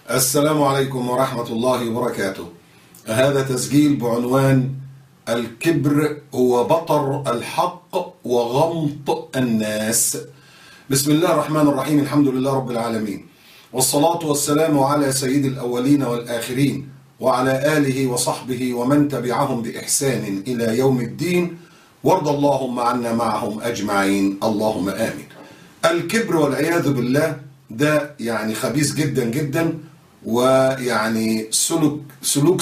السلام عليكم ورحمة الله وبركاته. هذا تسجيل بعنوان الكبر هو بطر الحق وغمط الناس. بسم الله الرحمن الرحيم، الحمد لله رب العالمين، والصلاة والسلام على سيد الأولين والآخرين وعلى آله وصحبه ومن تبعهم بإحسان إلى يوم الدين، وارض اللهم عنا معهم أجمعين، اللهم آمين. الكبر والعياذ بالله ده يعني خبيث جدا جدا، ويعني سلوك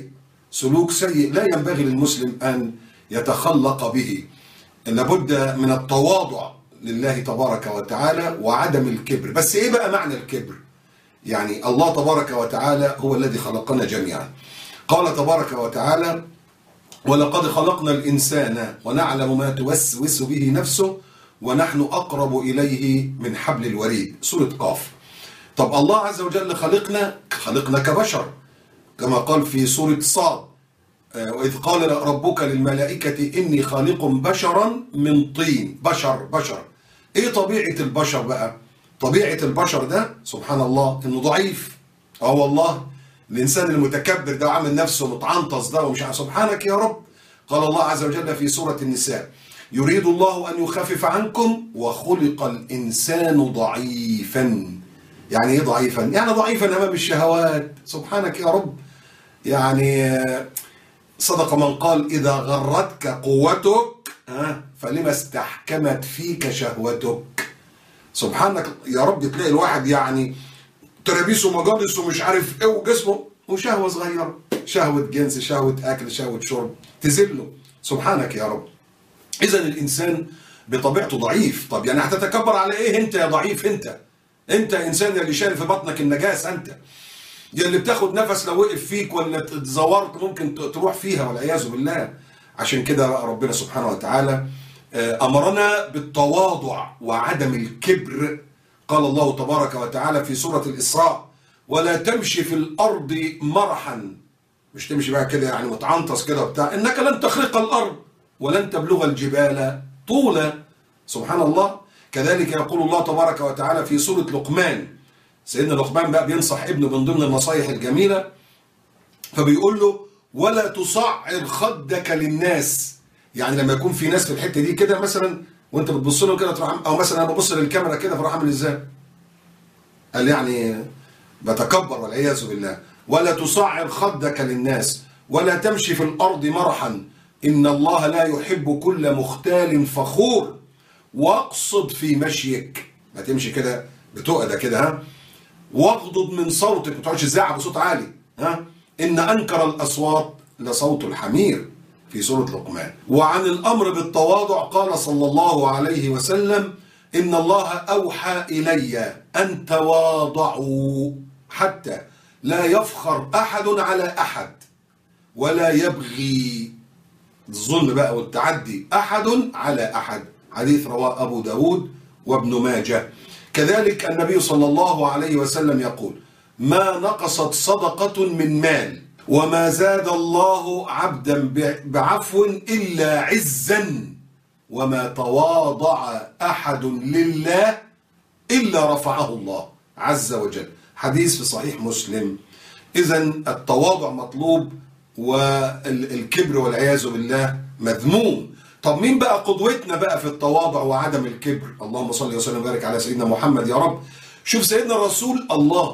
سيء لا ينبغي للمسلم أن يتخلق به. لابد من التواضع لله تبارك وتعالى وعدم الكبر. بس ايه بقى معنى الكبر؟ يعني الله تبارك وتعالى هو الذي خلقنا جميعا. قال تبارك وتعالى: ولقد خلقنا الإنسان ونعلم ما توسوس به نفسه ونحن أقرب إليه من حبل الوريد. سورة قاف. طب الله عز وجل خلقنا كبشر، كما قال في سورة صاد: وإذ قال ربك للملائكة إني خالق بشرا من طين. بشر إيه طبيعة البشر بقى؟ طبيعة البشر ده سبحان الله إنه ضعيف. والله الإنسان المتكبر ده وعامل نفسه متعنطز ده ومش سبحانك يا رب. قال الله عز وجل في سورة النساء: يريد الله أن يخفف عنكم وخلق الإنسان ضعيفا. يعني إيه ضعيفا؟ يعني ضعيفا أمام الشهوات. سبحانك يا رب. يعني صدق من قال: إذا غرتك قوتك فلما استحكمت فيك شهوتك. سبحانك يا رب. تلاقي الواحد يعني ترابيس ومجالس ومش عارف ايه وجسمه وشهوة صغيرة، شهوة جنس، شهوة أكل، شهوة شرب تذله. سبحانك يا رب. إذا الإنسان بطبيعته ضعيف. طب يعني هتتكبر على إيه أنت يا ضعيف؟ أنت إنسان اللي شايل في بطنك النجاس، أنت اللي بتاخد نفس لو وقف فيك ولا اتزورت ممكن تروح فيها والعياذ بالله. عشان كده ربنا سبحانه وتعالى أمرنا بالتواضع وعدم الكبر. قال الله تبارك وتعالى في سورة الإسراء: ولا تمشي في الأرض مرحا. مش تمشي بقى كده يعني متعنطس كده وبتاع، إنك لن تخرق الأرض ولن تبلغ الجبال طولا. سبحان الله. كذلك يقول الله تبارك وتعالى في سورة لقمان. سيدنا لقمان بقى بينصح ابنه من ضمن النصايح الجميلة، فبيقول له: ولا تصعر خدك للناس. يعني لما يكون في ناس في الحتة دي كده مثلا وانت بتبص له كده تروح، او مثلا انا ببص للكاميرا كده فراح عامل ازاي؟ قال يعني بتكبر والعياذ بالله. ولا تصعر خدك للناس ولا تمشي في الارض مرحا ان الله لا يحب كل مختال فخور واقصد في مشيك. ما تمشي كده بتقعد كده واغضض من صوتك، ما تقعدش تزعق بصوت عالي. ان انكر الاصوات لصوت الحمير في سورة لقمان. وعن الامر بالتواضع قال صلى الله عليه وسلم: ان الله اوحى الي ان تواضعوا حتى لا يفخر احد على احد ولا يبغي الظلم بقى والتعدي احد على احد. حديث رواه ابو داود وابن ماجه. كذلك النبي صلى الله عليه وسلم يقول: ما نقصت صدقة من مال وما زاد الله عبدا بعفو إلا عزا وما تواضع أحد لله إلا رفعه الله عز وجل. حديث في صحيح مسلم. إذن التواضع مطلوب والكبر والعياذ بالله مذموم. طب مين بقى قدوتنا بقى في التواضع وعدم الكبر؟ اللهم صل وسلم وبارك على سيدنا محمد يا رب. شوف سيدنا رسول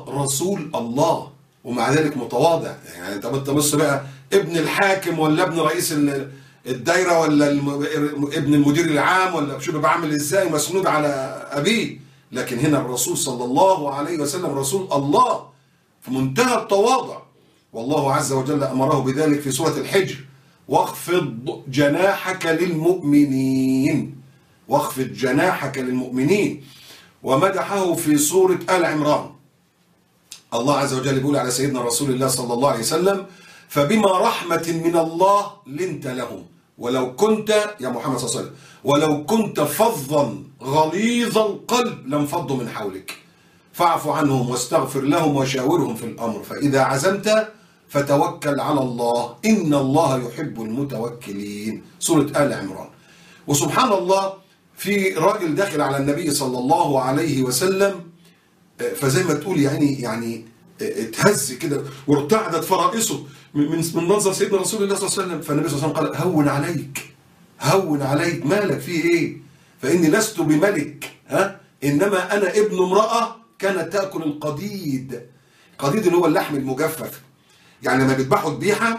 الله ومع ذلك متواضع. يعني انت بص بقى، ابن الحاكم ولا ابن رئيس الدايره ولا ابن المدير العام ولا شوف بيبقى عامل ازاي، مسنود على ابيه. لكن هنا الرسول صلى الله عليه وسلم رسول الله في منتهى التواضع، والله عز وجل امره بذلك في سوره الحجر: واخفض جناحك للمؤمنين. واخفض جناحك للمؤمنين. ومدحه في سورة آل عمران. الله عز وجل يقول على سيدنا رسول الله صلى الله عليه وسلم: فبما رحمة من الله لنت لهم ولو كنت يا محمد صلى الله عليه وسلم ولو كنت فظا غليظ القلب لانفضوا من حولك فاعف عنهم واستغفر لهم وشاورهم في الأمر فإذا عزمت فتوكل على الله إن الله يحب المتوكلين. سورة آل عمران. وسبحان الله في راجل داخل على النبي صلى الله عليه وسلم، فزي ما تقول يعني اتهز كده وارتعدت فرائصه من منظر سيدنا رسول الله صلى الله عليه وسلم. فالنبي صلى الله عليه وسلم قال هون عليك، هون عليك، مالك فيه ايه؟ فاني لست بملك، انما انا ابن امراه كانت تاكل القديد. القديد اللي هو اللحم المجفف، يعني لما بيذبحوا ذبيحه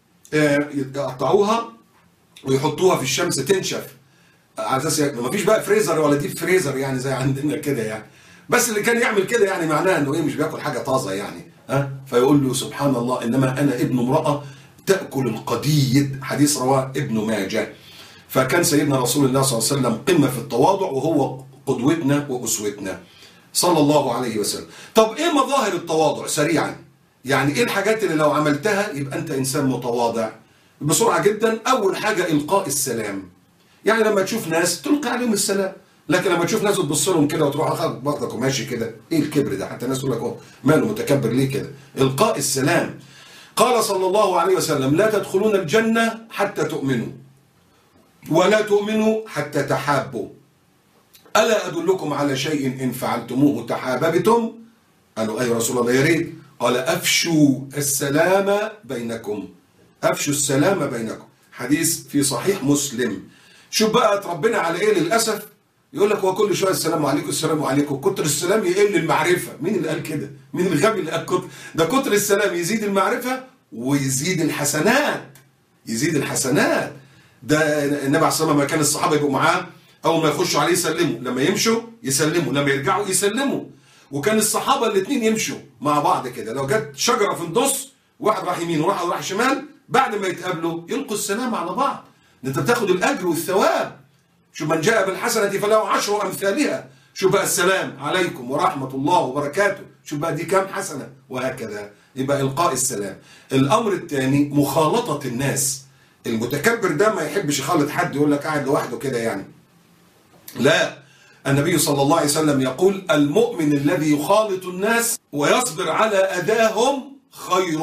يقطعوها ويحطوها في الشمس تنشف، على اساس ما فيش بقى فريزر ولا ديب فريزر يعني زي عندنا كده يعني، بس اللي كان يعمل كده يعني معناه انه ايه، مش بياكل حاجه طازه يعني. فيقول له سبحان الله انما انا ابن امراه تاكل القديد، حديث رواه ابن ماجه. فكان سيدنا رسول الله صلى الله عليه وسلم قمه في التواضع، وهو قدوتنا واسوتنا صلى الله عليه وسلم. طب ايه مظاهر التواضع سريعا؟ يعني ايه الحاجات اللي لو عملتها يبقى انت انسان متواضع؟ بسرعه جدا. اول حاجه القاء السلام، يعني لما تشوف ناس تلقي عليهم السلام، لكن لما تشوف ناس تبص لهم كده وتروح اخد برضك وماشي كده، ايه الكبر ده؟ حتى الناس تقول لك ماله متكبر ليه كده؟ القاء السلام. قال صلى الله عليه وسلم لا تدخلون الجنه حتى تؤمنوا ولا تؤمنوا حتى تحابوا، الا ادلكم على شيء ان فعلتموه تحاببتم؟ قالوا اي رسول الله، يا ريت. قال افشوا السلام بينكم، افشوا السلام بينكم، حديث في صحيح مسلم. شوف بقى اتربينا على ايه للاسف، يقول لك هو كل شويه السلام عليكم السلام عليكم، كتر السلام يقل المعرفه. مين اللي قال كده؟ مين الغبي اللي قال كتر؟ ده كتر السلام يزيد المعرفه ويزيد الحسنات، يزيد الحسنات. ده النبي عليه الصلاه والسلام لما كان الصحابه يبقوا معاه اول ما يخشوا عليه يسلموا، لما يمشوا يسلموا، لما يرجعوا يسلموا. وكان الصحابه الاثنين يمشوا مع بعض كده، لو جت شجره في النص واحد راح يمين وواحد راح شمال، بعد ما يتقابلوا يلقوا السلام على بعض. انت بتاخد الاجر والثواب. شوف من جاء بالحسنه فله 10 امثالها. شوف بقى السلام عليكم ورحمه الله وبركاته، شوف بقى دي كام حسنه، وهكذا. يبقى القاء السلام. الامر الثاني مخالطه الناس. المتكبر ده ما يحبش يخالط حد، يقول لك قاعد لوحده كده يعني. لا، النبي صلى الله عليه وسلم يقول المؤمن الذي يخالط الناس ويصبر على اذاهم خير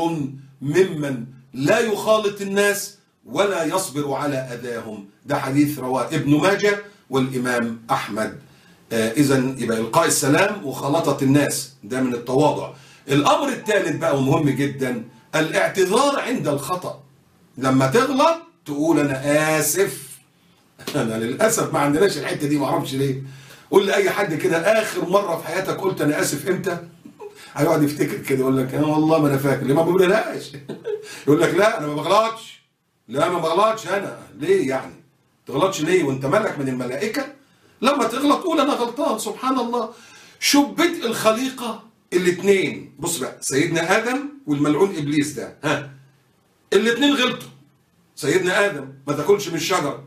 ممن لا يخالط الناس ولا يصبر على اذاهم. ده حديث رواه ابن ماجه والامام احمد. اذا يبقى القاء السلام وخلطة الناس، ده من التواضع. الامر الثالث بقى ومهم جدا، الاعتذار عند الخطأ. لما تغلط تقول انا اسف. انا للاسف ما عندناش الحته دي، ما اعرفش ليه. قول لاي حد كده اخر مره في حياتك قلت انا اسف امتى؟ هيقعد يفتكر كده يقول لك انا والله ما انا فاكر. ليه ما بقولهاش؟ يقول لك لا انا ما بغلطش، لا ما بغلطش انا. ليه يعني؟ ما تغلطش ليه وانت ملك من الملائكه؟ لما تغلط قول انا غلطان. سبحان الله. شوف بدء الخليقه الاثنين. بص بقى، سيدنا ادم والملعون ابليس ده، الاثنين غلطوا. سيدنا ادم ما تاكلش من الشجره،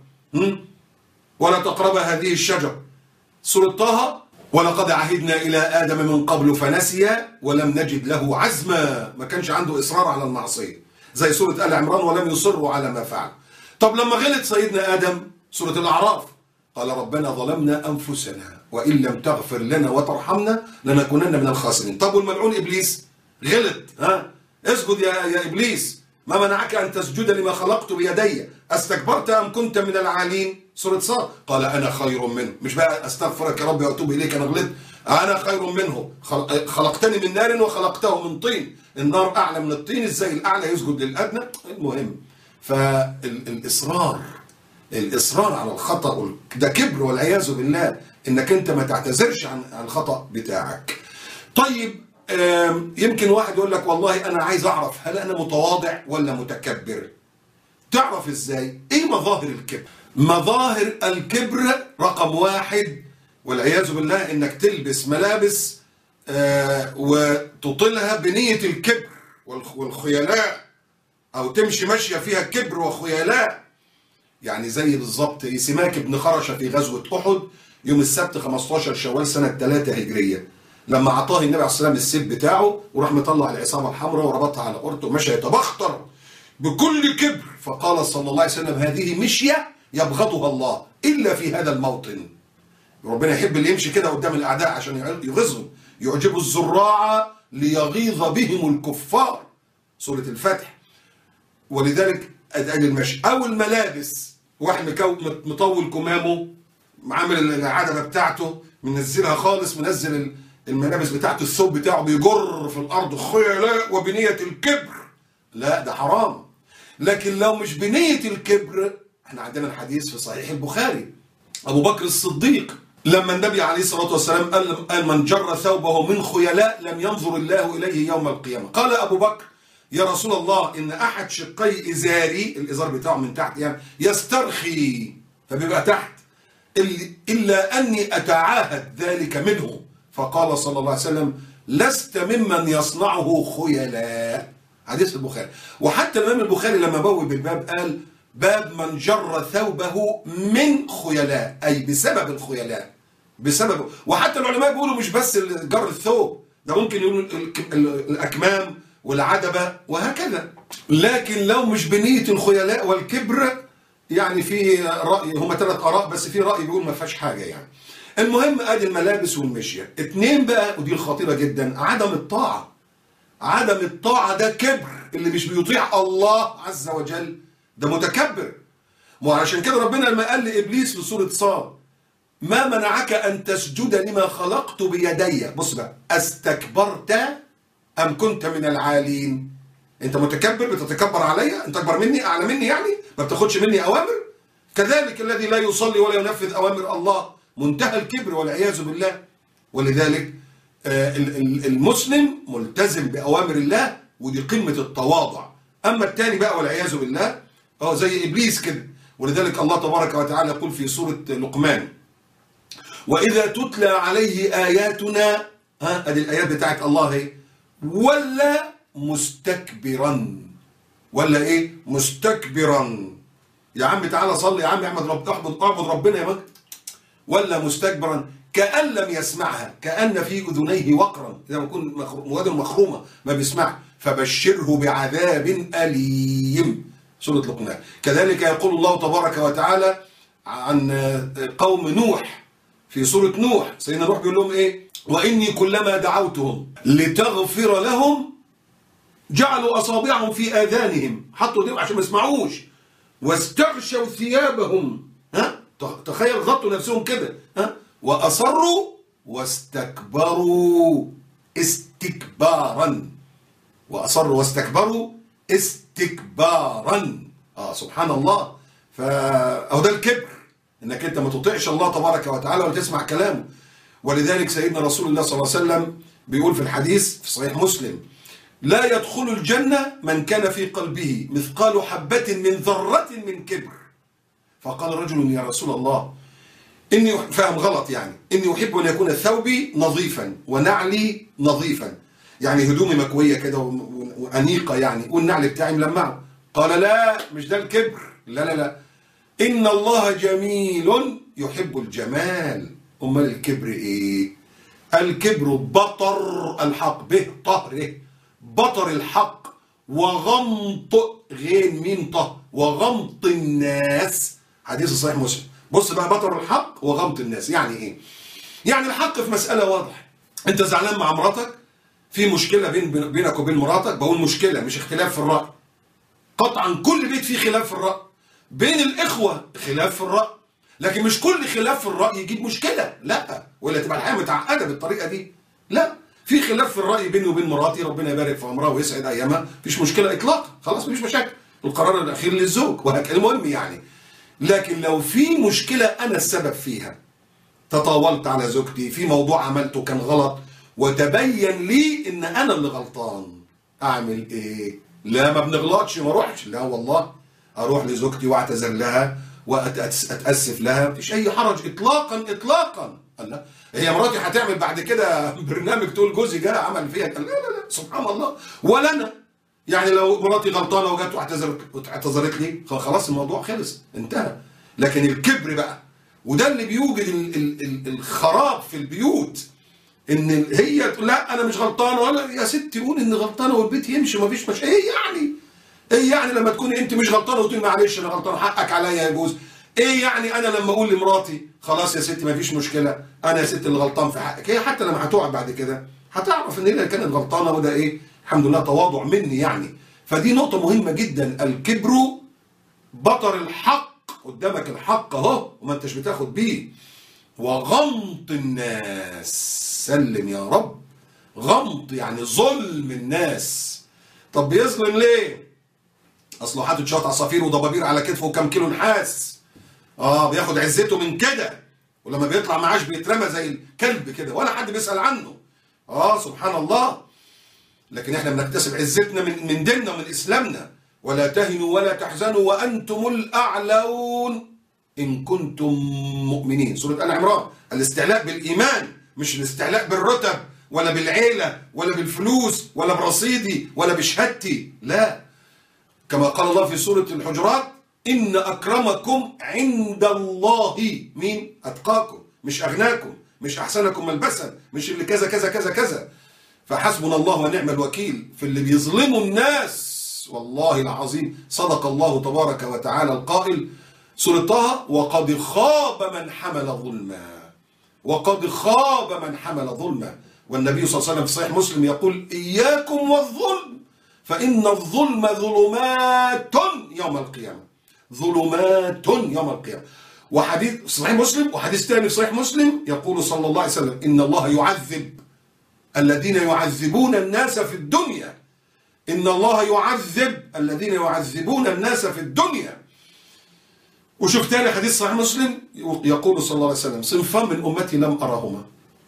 ولا تقرب هذه الشجره. سورة طه، ولقد عهدنا إلى آدم من قبل فنسي ولم نجد له عزما. ما كانش عنده إصرار على المعصية. زي سورة آل عمران، ولم يصروا على ما فعل. طب لما غلط سيدنا آدم، سورة الأعراف، قال ربنا ظلمنا أنفسنا وإن لم تغفر لنا وترحمنا لنكونن من الخاسرين. طب والملعون إبليس غلط، اسجد يا إبليس، ما منعك أن تسجد لما خلقت بيدي أستكبرت أم كنت من العالين؟ سورة صاد. قال أنا خير منه. مش بقى أستغفرك يا رب وأتوب إليك أنا غلطت، أنا خير منه، خلقتني من نار وخلقته من طين. النار أعلى من الطين، إزاي الأعلى يسجد للأدنى؟ المهم، فالإصرار، الإصرار على الخطأ ده كبر والعياذ بالله، إنك أنت ما تعتذرش عن الخطأ بتاعك. طيب يمكن واحد يقول لك والله أنا عايز أعرف هل أنا متواضع ولا متكبر؟ تعرف إزاي؟ إيه مظاهر الكبر؟ مظاهر الكبر رقم 1 والعياذ بالله إنك تلبس ملابس وتطلها بنية الكبر والخيلاء، أو تمشي ماشية فيها كبر وخيلاء. يعني زي بالظبط سماك بن خرشة في غزوة أحد يوم السبت 15 شوال سنة 3 هجرية، لما أعطاه النبي عليه الصلاة والسلام السيف بتاعه وراح مطلع العصابة الحمراء وربطها على قرطه ومشى يتبختر بكل كبر. فقال صلى الله عليه وسلم هذه مشية يبغضها الله إلا في هذا الموطن. ربنا يحب اللي يمشي كده قدام الأعداء عشان يغيظهم. يعجب الزراع ليغيظ بهم الكفار، سورة الفتح. ولذلك أدي المشي. أو الملابس، واحد مطول كمامه، عامل العدبة بتاعته منزلها خالص، منزل الملابس بتاعته الثوب بتاعه بيجر في الارض خيلاء وبنيه الكبر، لا ده حرام. لكن لو مش بنيه الكبر، احنا عندنا الحديث في صحيح البخاري، ابو بكر الصديق لما النبي عليه الصلاه والسلام قال من جر ثوبه من خيلاء لم ينظر الله اليه يوم القيامه، قال ابو بكر يا رسول الله ان احد شقي ازاري، الازار بتاعه من تحت يعني، يسترخي فبيبقى تحت، الا اني اتعاهد ذلك منه، فقال صلى الله عليه وسلم لست ممن يصنعه خيلاء. حديث البخاري. وحتى الامام البخاري لما بوب الباب قال باب من جر ثوبه من خيلاء، اي بسبب الخيلاء، بسبب. وحتى العلماء بيقولوا مش بس جر الثوب، ده ممكن يقولوا الاكمام والعدبه وهكذا. لكن لو مش بنيه الخيلاء والكبر، يعني في راي، هما 3 اراء بس في راي بيقول ما فيهاش حاجه يعني. المهم ادي الملابس والمشيه. 2 بقى ودي الخطيره جدا، عدم الطاعه. عدم الطاعه ده كبر، اللي مش بيطيع الله عز وجل ده متكبر. وعشان كده ربنا لما قال لابليس في سوره صاد ما منعك ان تسجد لما خلقت بيدي، بص بقى، استكبرت ام كنت من العالين؟ انت متكبر، بتتكبر عليا، انت اكبر مني، اعلى مني يعني، ما بتاخدش مني اوامر. كذلك الذي لا يصلي ولا ينفذ اوامر الله منتهى الكبر والعياذ بالله. ولذلك المسلم ملتزم باوامر الله، ودي قمه التواضع. اما الثاني بقى والعياذ بالله زي ابليس كده. ولذلك الله تبارك وتعالى يقول في سوره لقمان واذا تتلى عليه اياتنا، ادي الايات بتاعت الله اهي، ولا مستكبرا. ولا ايه؟ مستكبرا. يا عم تعالى صلي، يا عم اعبد ربنا يا مجد. ولا مستكبرا كأن لم يسمعها، كأن في اذنيه وقرا، اذا ما يكون مودن مخرومه ما بيسمع، فبشره بعذاب اليم. سوره لقمان. كذلك يقول الله تبارك وتعالى عن قوم نوح في سوره نوح، سيدنا نوح بيقول لهم ايه؟ واني كلما دعوتهم لتغفر لهم جعلوا اصابعهم في اذانهم، حطوا ايديهم عشان ما يسمعوش، واستغشوا ثيابهم، تخيل غطوا نفسهم كده، واصروا واستكبروا استكبارا. واصروا واستكبروا استكبارا. سبحان الله. فهو ده الكبر، انك انت ما تطيعش الله تبارك وتعالى ولا تسمع كلامه. ولذلك سيدنا رسول الله صلى الله عليه وسلم بيقول في الحديث في صحيح مسلم لا يدخل الجنة من كان في قلبه مثقال حبة من ذرة من كبر. فقال رجل يا رسول الله إني فاهم غلط يعني، إني أحب أن يكون ثوبي نظيفا ونعلي نظيفا، يعني هدومي مكوية كده وأنيقة يعني، والنعل بتاعي ملمعه. قال لا مش ده الكبر، لا لا لا، إن الله جميل يحب الجمال. أمال الكبر إيه؟ الكبر بطر الحق، به طهره، بطر الحق وغمط غين مين طه وغمط الناس. حديث صحيح مسلم. بص بقى، بطر الحق وغمط الناس يعني ايه؟ يعني الحق في مسألة واضح، انت زعلان مع مراتك، في مشكلة بينك وبين مراتك، بقول مشكلة مش اختلاف في الرأي، قطعا كل بيت فيه خلاف في الرأي، بين الإخوة خلاف في الرأي، لكن مش كل خلاف في الرأي يجيب مشكلة، لا، ولا تبقى الحياة متعقدة بالطريقة دي، لا، في خلاف في الرأي بيني وبين مراتي، ربنا يبارك في عمرها ويسعد أيامها، مفيش مشكلة إطلاقا، خلاص مفيش مشاكل، القرار الأخير للزوج وهكذا، المهم يعني. لكن لو في مشكلة أنا السبب فيها، تطاولت على زوجتي في موضوع عملته كان غلط وتبين لي إن أنا اللي غلطان، أعمل إيه؟ لا ما بنغلطش، ما أروحش، لا والله أروح لزوجتي وأعتذر لها وأتأسف لها، مفيش أي حرج إطلاقا إطلاقا. الله، هي مراتي هتعمل بعد كده برنامج تقول جوزي جاء عمل فيها؟ لا لا لا، سبحان الله. ولا أنا يعني لو مراتي غلطانه وجت واعتذرت لي خلاص الموضوع خلص انتهى. لكن الكبر بقى، وده اللي بيوجد الخراب في البيوت، ان هي تقول لا انا مش غلطانه، ولا يا ستي قول اني غلطانه والبيت يمشي مفيش مش ايه يعني؟ ايه يعني لما تكوني انت مش غلطانه وتقولي معلش انا غلطانه حقك عليا يا جوز؟ ايه يعني انا لما اقول لمراتي خلاص يا ستي مفيش مشكله انا يا ستي اللي غلطان في حقك، هي حتى لما هتقعد بعد كده هتعرف ان هي كانت غلطانه، وده ايه؟ الحمد لله تواضع مني يعني. فدي نقطة مهمة جدا، الكبر بطر الحق، قدامك الحق اهو وما انتش بتاخد بيه. وغمط الناس. سلم يا رب. غمط يعني ظلم الناس. طب بيظلم ليه؟ اصله حاطط شويه عصافير وضبابير على كتفه وكم كيلو نحاس. بياخد عزته من كده، ولما بيطلع معاش بيترمى زي الكلب كده ولا حد بيسأل عنه. سبحان الله. لكن احنا بنكتسب عزتنا من ديننا ومن اسلامنا. ولا تهنوا ولا تحزنوا وانتم الاعلون ان كنتم مؤمنين. سورة آل عمران. الاستعلاء بالايمان، مش الاستعلاء بالرتب ولا بالعيله ولا بالفلوس ولا برصيدي ولا بشهادتي، لا. كما قال الله في سورة الحجرات: إن أكرمكم عند الله مين؟ أتقاكم، مش أغناكم، مش أحسنكم ملبسا، مش اللي كذا كذا كذا كذا. فحسبنا الله ونعم الوكيل في اللي بيظلموا الناس. والله العظيم صدق الله تبارك وتعالى القائل سورة طه: وقد خاب من حمل ظلما. وقد خاب من حمل ظلما. والنبي صلى الله عليه وسلم في صحيح مسلم يقول: إياكم والظلم فإن الظلم ظلمات يوم القيامة. ظلمات يوم القيامة. وحديث صحيح مسلم، وحديث ثاني في صحيح مسلم يقول صلى الله عليه وسلم: إن الله يعذب الذين يعذبون الناس في الدنيا. إن الله يعذب الذين يعذبون الناس في الدنيا. وشوف تاني حديث صحيح مسلم يقول صلى الله عليه وسلم: صنفان من أمتي لم أرهما،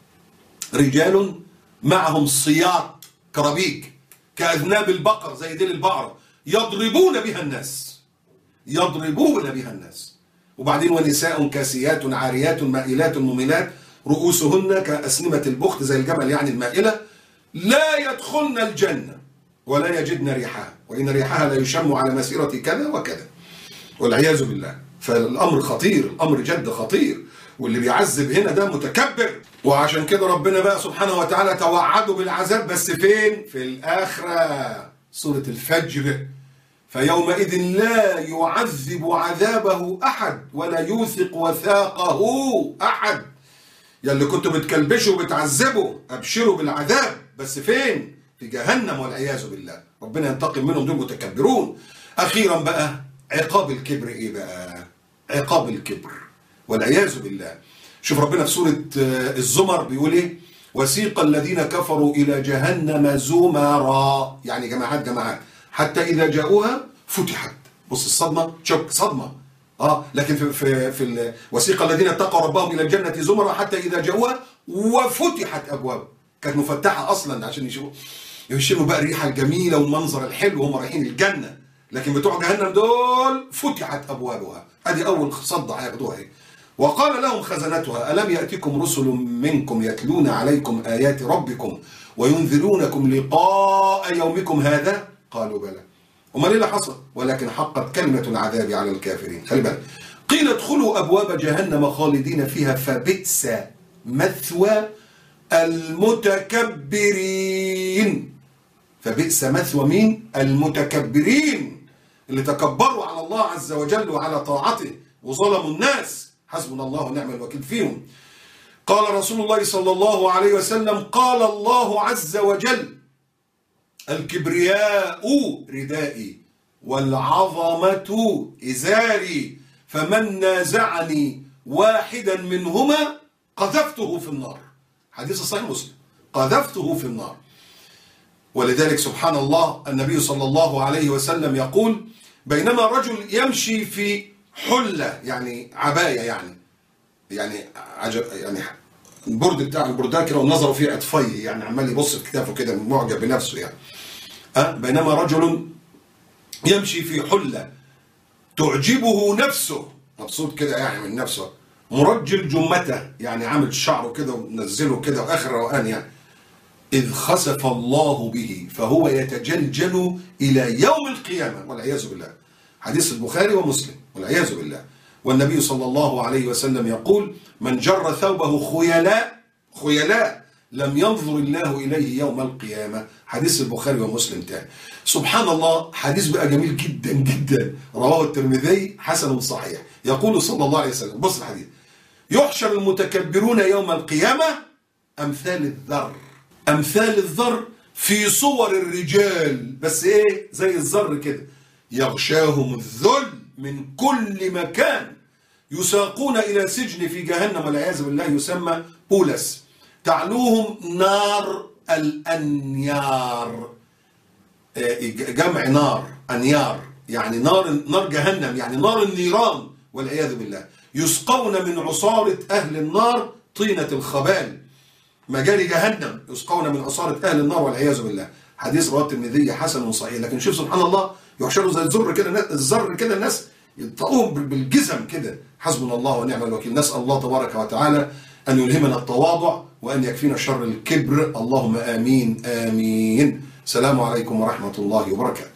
رجال معهم صياط كرابيك كأذناب البقر، زي ديل البقرة، يضربون بها الناس. يضربون بها الناس. وبعدين: ونساء كاسيات عاريات مائلات مميلات رؤوسهن كأسنمة البخت، زي الجمل يعني المائلة، لا يدخلن الجنة ولا يجدن ريحها، وإن ريحها لا يشم على مسيرة كذا وكذا، والعياذ بالله. فالأمر خطير، الأمر جد خطير. واللي بيعذب هنا ده متكبر. وعشان كده ربنا بقى سبحانه وتعالى توعده بالعذاب، بس فين؟ في الآخرة. سورة الفجر: فيومئذ لا يعذب عذابه أحد ولا يوثق وثاقه أحد. يلي كنتوا بتكلبشوا وبتعذبوا أبشروا بالعذاب، بس فين؟ في جهنم والعياذ بالله. ربنا ينتقم منهم، دول متكبرون. أخيرا بقى عقاب الكبر إيه بقى؟ عقاب الكبر والعياذ بالله. شوف ربنا في سورة الزمر بيقول إيه؟ وسيق الذين كفروا إلى جهنم زمرا، يعني جماعات جماعات، حتى إذا جاءوها فتحت. بص الصدمة، شوك صدمة. لكن في وسيق الذين اتقوا ربهم إلى الجنة زمرا حتى إذا جاءوها وفتحت أبواب. كانت مفتحة أصلا عشان يشموا بقى الريحة الجميلة والمنظر الحلو وهم رايحين الجنة. لكن بتوع جهنم دول فتحت أبوابها. هذه أول صدة هياخدوها إيه. وقال لهم خزنتها: ألم يأتكم رسل منكم يتلون عليكم آيات ربكم وينذرونكم لقاء يومكم هذا؟ قالوا بلى. أمال إيه اللي حصل؟ ولكن حقت كلمة العذاب على الكافرين. خلي بالك. قيل ادخلوا أبواب جهنم خالدين فيها فبئس مثوى المتكبرين. فبئس مثوى مين؟ المتكبرين، اللي تكبروا على الله عز وجل وعلى طاعته وظلموا الناس. حسبنا الله ونعم الوكيل فيهم. قال رسول الله صلى الله عليه وسلم: قال الله عز وجل: الكبرياء ردائي والعظمة إزاري، فمن نازعني واحدا منهما قذفته في النار. حديث صحيح مسلم. قذفته في النار. ولذلك سبحان الله النبي صلى الله عليه وسلم يقول: بينما رجل يمشي في حلة، يعني عباية، يعني البرد بتاع البردان كده ونظره فيه عطفي، يعني عمال يبص في كتافه كده معجب بنفسه يعني. بينما رجل يمشي في حلة تعجبه نفسه، مبسوط كده يعني من نفسه، مرجل جمته، يعني عامل شعره كده ونزله كده واخر روقان يعني، إذ خسف الله به فهو يتجلجل إلى يوم القيامة والعياذ بالله. حديث البخاري ومسلم والعياذ بالله. والنبي صلى الله عليه وسلم يقول: من جر ثوبه خيلاء لم ينظر الله إليه يوم القيامة. حديث البخاري ومسلم تاني. سبحان الله. حديث بقى جميل جدا جدا، رواه الترمذي حسن صحيح. يقول صلى الله عليه وسلم، بص الحديث: يحشر المتكبرون يوم القيامة أمثال الذر في صور الرجال، بس إيه؟ زي الذر كده، يغشاهم الذل من كل مكان يساقون إلى سجن في جهنم والعياذ بالله يسمى بولس، تعلوهم نار الأنيار، جمع نار أنيار، يعني نار جهنم، يعني نار النيران والعياذ بالله. يسقون من عصارة أهل النار طينة الخبال، مجاري جهنم، يسقون من عصارة أهل النار والعياذ بالله. حديث رواه الترمذي حسن صحيح. لكن شوف سبحان الله، يحشروا زي الذر كده الناس يطقوهم بالجزم كده. حسبنا الله ونعم الوكيل. نسأل الله تبارك وتعالى أن يلهمنا التواضع وأن يكفينا شر الكبر. اللهم آمين آمين. السلام عليكم ورحمة الله وبركاته.